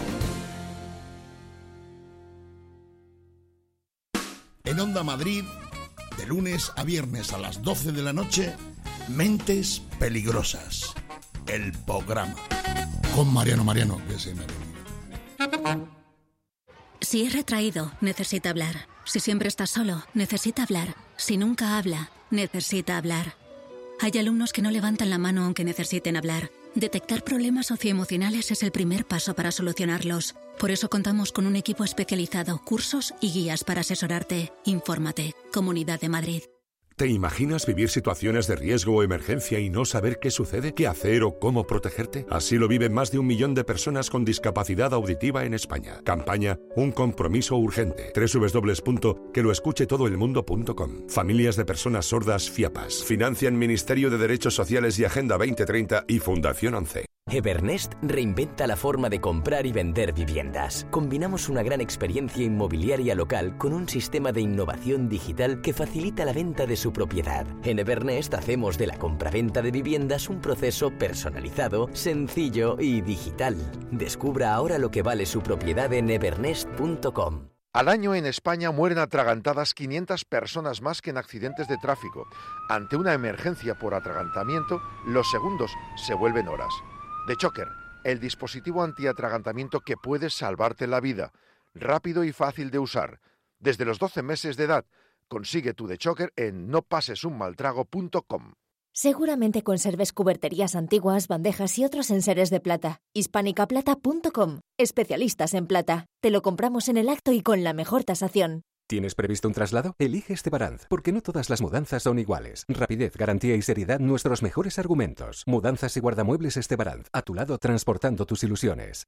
En Onda Madrid, de lunes a viernes a las doce de la noche, Mentes Peligrosas, el programa. Con Mariano Mariano, que se me ha.
Si es retraído, necesita hablar. Si siempre está solo, necesita hablar. Si nunca habla, necesita hablar. Hay alumnos que no levantan la mano aunque necesiten hablar. Detectar problemas socioemocionales es el primer paso para solucionarlos. Por eso contamos con un equipo especializado, cursos y guías para asesorarte. Infórmate. Comunidad de Madrid.
¿Te imaginas vivir situaciones de riesgo o emergencia y no saber qué sucede, qué hacer o cómo protegerte? Así lo viven más de un millón de personas con discapacidad auditiva en España. Campaña Un compromiso urgente. doble u doble u doble u punto que lo escuche todo el mundo punto com. Familias de personas sordas FIAPAS. Financian Ministerio de Derechos Sociales y Agenda veinte treinta y Fundación once.
Evernest reinventa la forma de comprar y vender viviendas. Combinamos una gran experiencia inmobiliaria local con un sistema de innovación digital que facilita la venta de su propiedad. En Evernest hacemos de la compraventa de viviendas un proceso personalizado, sencillo y digital. Descubra ahora lo que vale su propiedad en evernest punto com.
Al año en España mueren atragantadas quinientas personas más que en accidentes de tráfico. Ante una emergencia por atragantamiento, los segundos se vuelven horas. The Choker, el dispositivo antiatragantamiento que puede salvarte la vida. Rápido y fácil de usar. Desde los doce meses de edad, consigue tu The Choker en no pases un mal trago punto com.
Seguramente conserves cuberterías antiguas, bandejas y otros enseres de plata. hispánica plata punto com. Especialistas en plata. Te lo compramos en el acto y con la mejor tasación.
¿Tienes previsto un traslado? Elige Estebaranz, porque no todas las mudanzas son iguales. Rapidez, garantía y seriedad, nuestros mejores argumentos. Mudanzas y guardamuebles Estebaranz, a tu lado transportando tus ilusiones.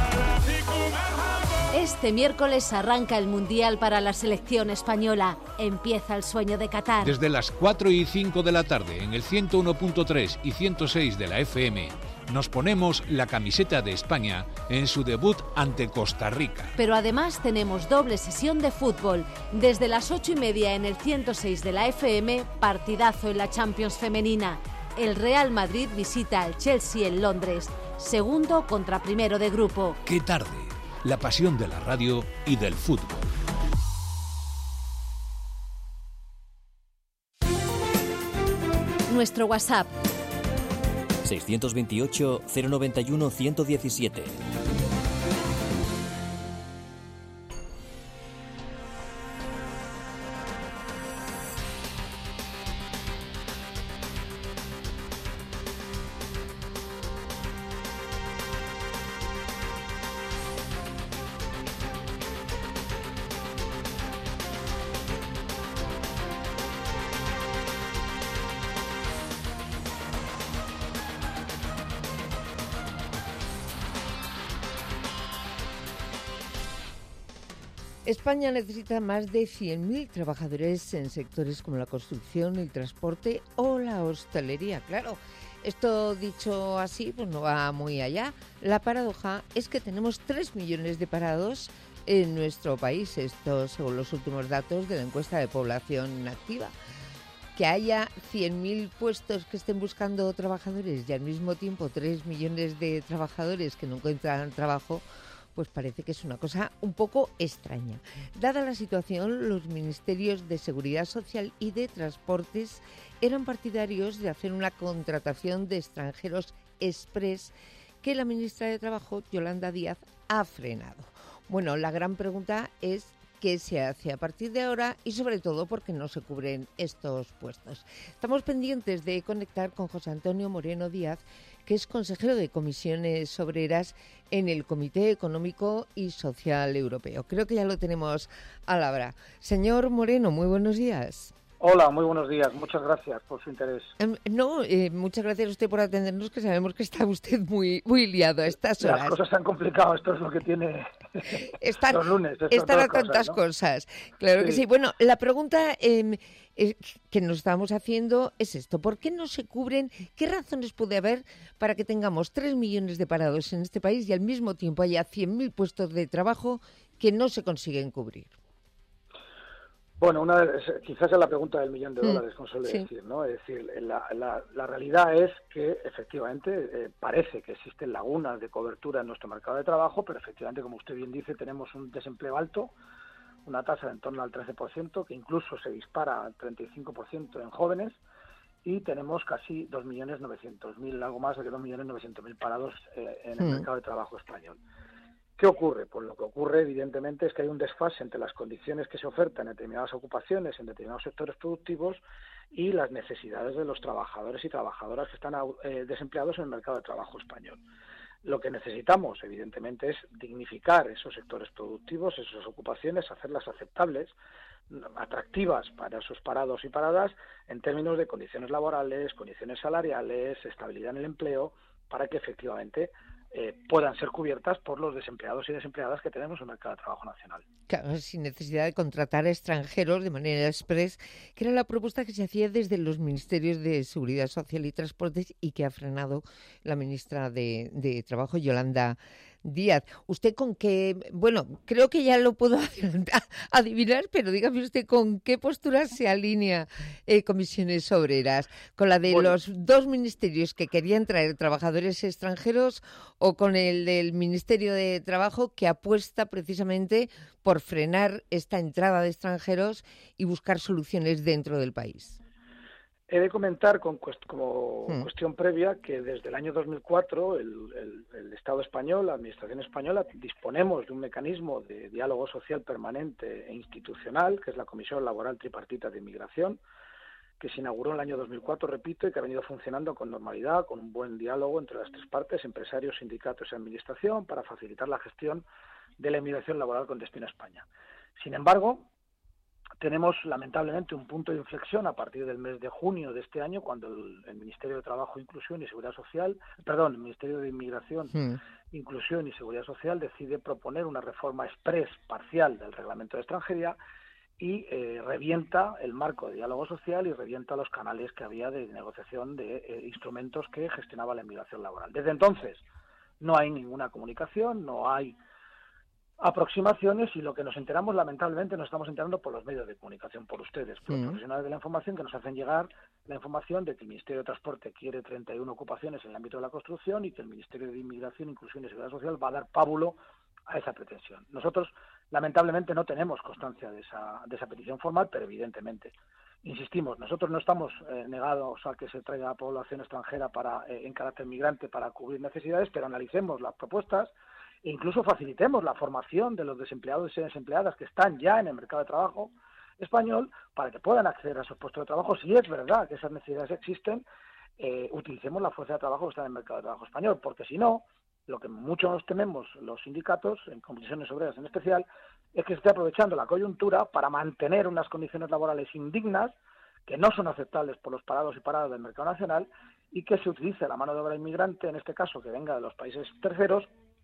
Este miércoles arranca el Mundial para la selección española. Empieza el sueño de Qatar.
Desde las cuatro y cinco de la tarde en el ciento uno punto tres y ciento seis de la F M, nos ponemos la camiseta de España en su debut ante Costa Rica.
Pero además tenemos doble sesión de fútbol. Desde las ocho y media en el ciento seis de la F M, partidazo en la Champions femenina. El Real Madrid visita al Chelsea en Londres. Segundo contra primero de grupo.
¡Qué tarde! La pasión de la radio y del fútbol.
Nuestro WhatsApp
seiscientos veintiocho, cero noventa y uno, ciento diecisiete.
España necesita más de cien mil trabajadores en sectores como la construcción, el transporte o la hostelería. Claro, esto dicho así, pues no va muy allá. La paradoja es que tenemos tres millones de parados en nuestro país, esto según los últimos datos de la encuesta de población activa. Que haya cien mil puestos que estén buscando trabajadores y al mismo tiempo tres millones de trabajadores que no encuentran trabajo, pues parece que es una cosa un poco extraña. Dada la situación, los ministerios de Seguridad Social y de Transportes eran partidarios de hacer una contratación de extranjeros express que la ministra de Trabajo, Yolanda Díaz, ha frenado. Bueno, la gran pregunta es qué se hace a partir de ahora y sobre todo por qué no se cubren estos puestos. Estamos pendientes de conectar con José Antonio Moreno Díaz, que es consejero de Comisiones Obreras en el Comité Económico y Social Europeo. Creo que ya lo tenemos a la hora. Señor Moreno, muy buenos días.
Hola, muy buenos días. Muchas gracias por su interés.
Um, no, eh, muchas gracias a usted por atendernos, que sabemos que está usted muy muy liado a estas horas.
Las cosas se han complicado, esto es lo que tiene
Estar,
los lunes.
Estar a tantas cosas, ¿no? cosas. Claro sí. que sí. Bueno, la pregunta eh, eh, que nos estamos haciendo es esto. ¿Por qué no se cubren? ¿Qué razones puede haber para que tengamos tres millones de parados en este país y al mismo tiempo haya cien mil puestos de trabajo que no se consiguen cubrir?
Bueno, una de, quizás es la pregunta del millón de dólares, como suele sí. decir, ¿no? Es decir, la, la, la realidad es que efectivamente eh, parece que existen lagunas de cobertura en nuestro mercado de trabajo, pero efectivamente, como usted bien dice, tenemos un desempleo alto, una tasa de en torno al trece por ciento, que incluso se dispara al treinta y cinco por ciento en jóvenes, y tenemos casi dos millones novecientos mil, algo más de que dos millones novecientos mil parados eh, en el mm. mercado de trabajo español. ¿Qué ocurre? Pues lo que ocurre, evidentemente, es que hay un desfase entre las condiciones que se ofertan en determinadas ocupaciones, en determinados sectores productivos, y las necesidades de los trabajadores y trabajadoras que están eh, desempleados en el mercado de trabajo español. Lo que necesitamos, evidentemente, es dignificar esos sectores productivos, esas ocupaciones, hacerlas aceptables, atractivas para esos parados y paradas, en términos de condiciones laborales, condiciones salariales, estabilidad en el empleo, para que efectivamente eh, puedan ser cubiertas por los desempleados y desempleadas que tenemos en el mercado de trabajo nacional.
Claro, sin necesidad de contratar a extranjeros de manera express, que era la propuesta que se hacía desde los Ministerios de Seguridad Social y Transportes y que ha frenado la ministra de, de Trabajo, Yolanda Díaz. ¿Usted con qué, bueno, creo que ya lo puedo adivinar, pero dígame usted con qué postura se alinea eh, Comisiones Obreras? ¿Con la de bueno. los dos ministerios que querían traer trabajadores extranjeros o con el del Ministerio de Trabajo que apuesta precisamente por frenar esta entrada de extranjeros y buscar soluciones dentro del país?
He de comentar con, como hmm. cuestión previa que desde el año dos mil cuatro el, el, el Estado español, la Administración española, disponemos de un mecanismo de diálogo social permanente e institucional, que es la Comisión Laboral Tripartita de Inmigración, que se inauguró en el año dos mil cuatro, repito, y que ha venido funcionando con normalidad, con un buen diálogo entre las tres partes, empresarios, sindicatos y administración, para facilitar la gestión de la inmigración laboral con destino a España. Sin embargo, tenemos lamentablemente un punto de inflexión a partir del mes de junio de este año, cuando el, el Ministerio de Trabajo, Inclusión y Seguridad Social, perdón, el Ministerio de Inmigración, sí. Inclusión y Seguridad Social decide proponer una reforma express parcial del Reglamento de Extranjería y eh, revienta el marco de diálogo social y revienta los canales que había de negociación de eh, instrumentos que gestionaba la inmigración laboral. Desde entonces no hay ninguna comunicación, no hay aproximaciones, y lo que nos enteramos, lamentablemente, nos estamos enterando por los medios de comunicación, por ustedes, por los profesionales de la información, que nos hacen llegar la información de que el Ministerio de Transporte quiere treinta y una ocupaciones en el ámbito de la construcción y que el Ministerio de Inmigración, Inclusión y Seguridad Social va a dar pábulo a esa pretensión. Nosotros, lamentablemente, no tenemos constancia de esa, de esa petición formal, pero evidentemente, insistimos, nosotros no estamos eh, negados a que se traiga población extranjera para eh, en carácter migrante para cubrir necesidades, pero analicemos las propuestas e incluso facilitemos la formación de los desempleados y desempleadas que están ya en el mercado de trabajo español para que puedan acceder a esos puestos de trabajo. Si es verdad que esas necesidades existen, eh, utilicemos la fuerza de trabajo que está en el mercado de trabajo español, porque si no, lo que mucho nos tememos los sindicatos, en Comisiones Obreras en especial, es que se esté aprovechando la coyuntura para mantener unas condiciones laborales indignas que no son aceptables por los parados y paradas del mercado nacional, y que se utilice la mano de obra inmigrante, en este caso que venga de los países terceros,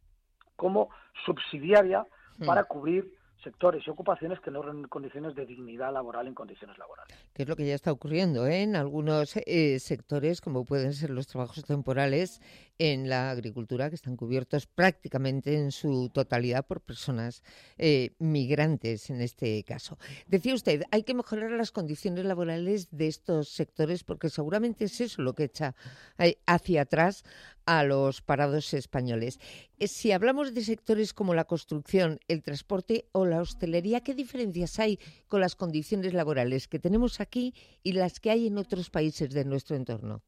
como subsidiaria hmm. para cubrir sectores y ocupaciones que no en condiciones de dignidad laboral en condiciones laborales.
Que es lo que ya está ocurriendo ¿eh? en algunos eh, sectores, como pueden ser los trabajos temporales en la agricultura, que están cubiertos prácticamente en su totalidad por personas eh, migrantes en este caso. Decía usted, hay que mejorar las condiciones laborales de estos sectores porque seguramente es eso lo que echa eh, hacia atrás a los parados españoles. Si hablamos de sectores como la construcción, el transporte o la hostelería, ¿qué diferencias hay con las condiciones laborales que tenemos aquí y las que hay en otros países de nuestro entorno?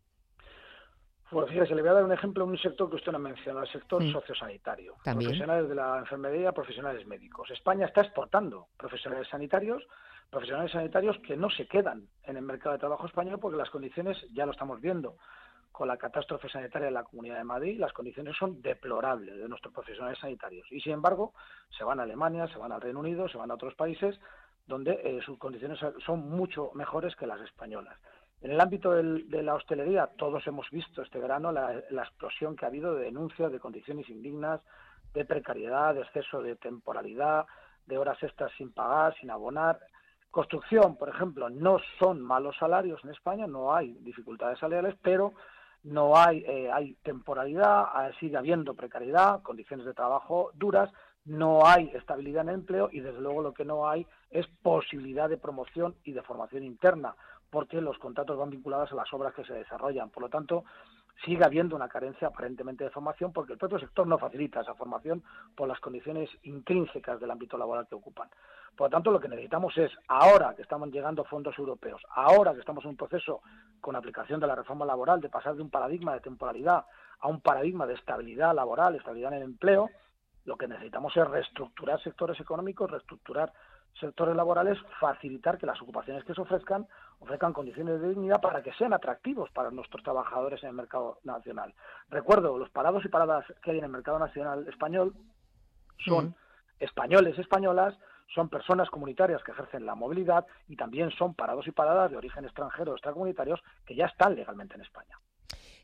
Pues fíjese, le voy a dar un ejemplo en un sector que usted no ha mencionado, el sector mm. sociosanitario.
¿También?
Profesionales de la enfermería, profesionales médicos. España está exportando profesionales sanitarios, profesionales sanitarios que no se quedan en el mercado de trabajo español porque las condiciones, ya lo estamos viendo, con la catástrofe sanitaria en la Comunidad de Madrid, las condiciones son deplorables de nuestros profesionales sanitarios. Y sin embargo, se van a Alemania, se van al Reino Unido, se van a otros países donde eh, sus condiciones son mucho mejores que las españolas. En el ámbito del, de la hostelería, todos hemos visto este verano la, la explosión que ha habido de denuncias de condiciones indignas, de precariedad, de exceso de temporalidad, de horas extras sin pagar, sin abonar. Construcción, por ejemplo, no son malos salarios en España, no hay dificultades salariales, pero no hay, eh, hay temporalidad, sigue habiendo precariedad, condiciones de trabajo duras, no hay estabilidad en el empleo y desde luego lo que no hay es posibilidad de promoción y de formación interna, porque los contratos van vinculados a las obras que se desarrollan. Por lo tanto, sigue habiendo una carencia aparentemente de formación porque el propio sector no facilita esa formación por las condiciones intrínsecas del ámbito laboral que ocupan. Por lo tanto, lo que necesitamos es, ahora que estamos llegando fondos europeos, ahora que estamos en un proceso con aplicación de la reforma laboral, de pasar de un paradigma de temporalidad a un paradigma de estabilidad laboral, estabilidad en el empleo, lo que necesitamos es reestructurar sectores económicos, reestructurar sectores laborales, facilitar que las ocupaciones que se ofrezcan ofrezcan condiciones de dignidad para que sean atractivos para nuestros trabajadores en el mercado nacional. Recuerdo, los parados y paradas que hay en el mercado nacional español son mm. españoles y españolas, son personas comunitarias que ejercen la movilidad y también son parados y paradas de origen extranjero o extracomunitarios que ya están legalmente en España.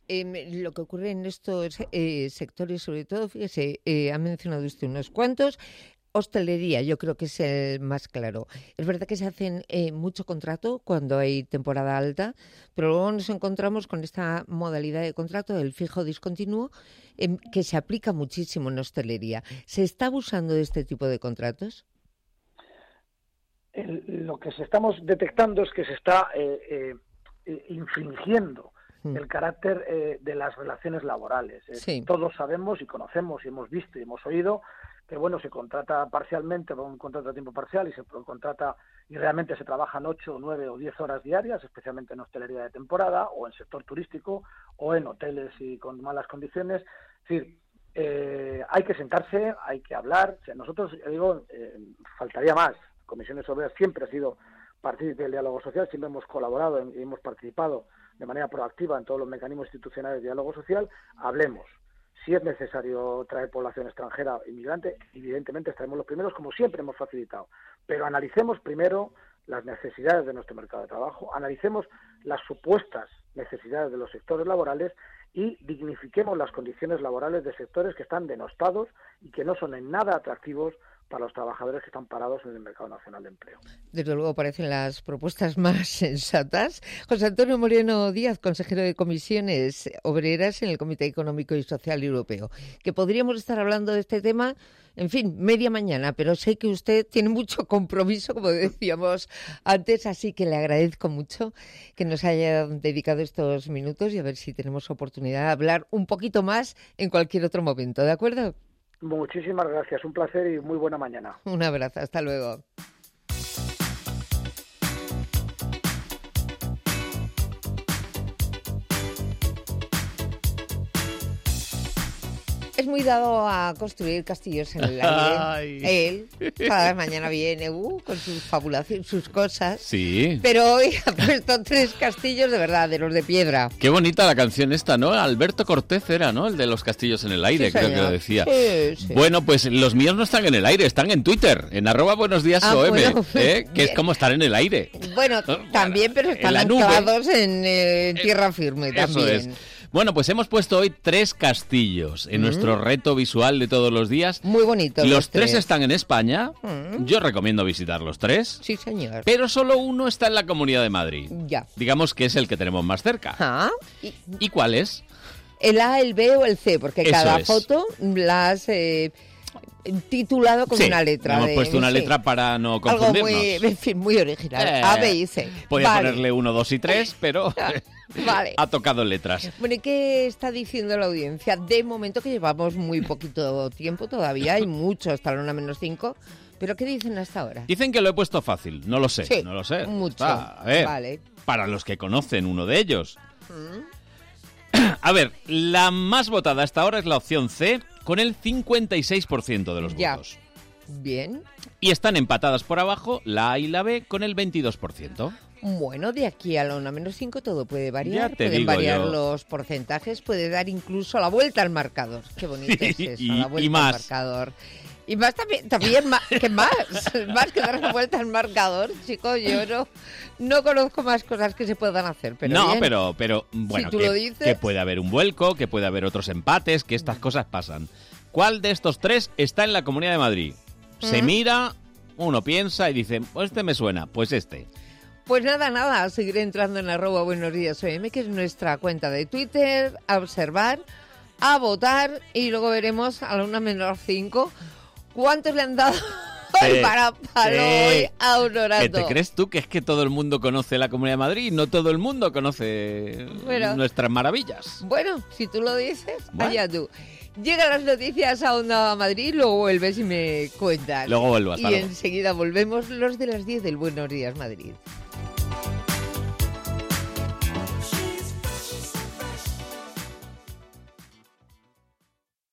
Eh, lo que ocurre en estos eh, sectores, sobre todo, fíjese, eh, ha mencionado usted unos cuantos. Hostelería, yo creo que es el más claro. Es verdad que se hacen eh, mucho contrato cuando hay temporada alta, pero luego nos encontramos con esta modalidad de contrato del fijo discontinuo eh, que se aplica muchísimo en hostelería. ¿Se está abusando de este tipo de contratos?
El, lo que se estamos detectando es que se está eh, eh, infringiendo mm. el carácter eh, de las relaciones laborales. Sí. Eh, todos sabemos y conocemos y hemos visto y hemos oído que bueno, se contrata parcialmente, un contrato a tiempo parcial y se contrata y realmente se trabajan ocho, nueve o diez horas diarias, especialmente en hostelería de temporada o en sector turístico o en hoteles y con malas condiciones. Es decir, eh, hay que sentarse, hay que hablar. O sea, nosotros, yo digo, eh, faltaría más. Comisiones Obreras siempre ha sido partícipe del diálogo social, siempre hemos colaborado y hemos participado de manera proactiva en todos los mecanismos institucionales de diálogo social. Hablemos. Si es necesario traer población extranjera inmigrante, evidentemente estaremos los primeros, como siempre hemos facilitado. Pero analicemos primero las necesidades de nuestro mercado de trabajo, analicemos las supuestas necesidades de los sectores laborales y dignifiquemos las condiciones laborales de sectores que están denostados y que no son en nada atractivos para los trabajadores que están parados en el mercado nacional de empleo.
Desde luego parecen las propuestas más sensatas. José Antonio Moreno Díaz, consejero de Comisiones Obreras en el Comité Económico y Social Europeo, que podríamos estar hablando de este tema, en fin, media mañana, pero sé que usted tiene mucho compromiso, como decíamos antes, así que le agradezco mucho que nos haya dedicado estos minutos y a ver si tenemos oportunidad de hablar un poquito más en cualquier otro momento, ¿de acuerdo?
Muchísimas gracias, un placer y muy buena mañana.
Un abrazo, hasta luego. Es muy dado a construir castillos en el aire. Él, cada mañana viene uh, con sus fabulaciones, sus cosas.
Sí.
Pero hoy ha puesto tres castillos de verdad, de los de piedra.
Qué bonita la canción esta, ¿no? Alberto Cortés era, ¿no? El de los castillos en el aire, sí, creo señor. Que lo decía.
Sí, sí.
Bueno, pues los míos no están en el aire, están en Twitter, en arroba buenos días
ah,
O M,
bueno,
¿eh? Que es como estar en el aire.
Bueno, ¿no? También, pero están anclados en eh, tierra firme
Eso
también.
Es. Bueno, pues hemos puesto hoy tres castillos en mm. nuestro reto visual de todos los días.
Muy bonito.
Los,
los
tres.
tres
están en España. Mm. Yo recomiendo visitar los tres.
Sí, señor.
Pero solo uno está en la Comunidad de Madrid.
Ya.
Digamos que es el que tenemos más cerca.
Ah.
¿Y, ¿Y cuál es?
El A, el B o el C, porque
Eso
cada
es.
foto la has eh, titulado con
sí,
una letra.
Hemos
de,
puesto una
sí.
letra para no confundirnos.
Algo muy, en fin, muy original.
Eh,
A, B y C.
Podía
vale.
ponerle uno, dos y tres, pero
vale.
ha tocado letras.
Bueno, ¿y qué está diciendo la audiencia? De momento que llevamos muy poquito tiempo todavía, hay mucho, hasta la una menos cinco. ¿Pero qué dicen hasta ahora?
Dicen que lo he puesto fácil, no lo sé,
sí,
no lo sé.
mucho.
Ah, a ver,
vale.
Para los que conocen uno de ellos.
¿Mm?
A ver, la más votada hasta ahora es la opción C, con el cincuenta y seis por ciento de los
ya.
votos.
Bien.
Y están empatadas por abajo la A y la B con el veintidós por ciento.
Bueno, de aquí a la una menos cinco todo puede variar.
Ya te
Pueden
digo
variar
yo.
los porcentajes, puede dar incluso la vuelta al marcador. Qué bonito es eso,
y,
la vuelta
y más.
al marcador. Y más también, también más, ¿qué más? Más que dar la vuelta al marcador, chicos, yo no, no conozco más cosas que se puedan hacer. Pero
no,
bien,
pero, pero bueno,
si tú
que,
lo dices...
que puede haber un vuelco, que puede haber otros empates, que estas cosas pasan. ¿Cuál de estos tres está en la Comunidad de Madrid? Se
¿Mm?
mira, uno piensa y dice, pues este me suena, pues este.
Pues nada, nada, seguiré entrando en arroba buenos días O M, que es nuestra cuenta de Twitter, a observar, a votar y luego veremos a la una menos cinco cuántos le han dado hoy
Eh,
para palo
eh,
hoy a Honorato.
¿Qué te crees tú que es que todo el mundo conoce la Comunidad de Madrid? No todo el mundo conoce
Bueno.
nuestras maravillas.
Bueno, si tú lo dices,
Bueno.
allá tú. Llegan las noticias a Onda Madrid, luego vuelves y me cuentas.
Luego vuelvo, hasta
Y
luego.
enseguida volvemos los de las diez del Buenos Días Madrid.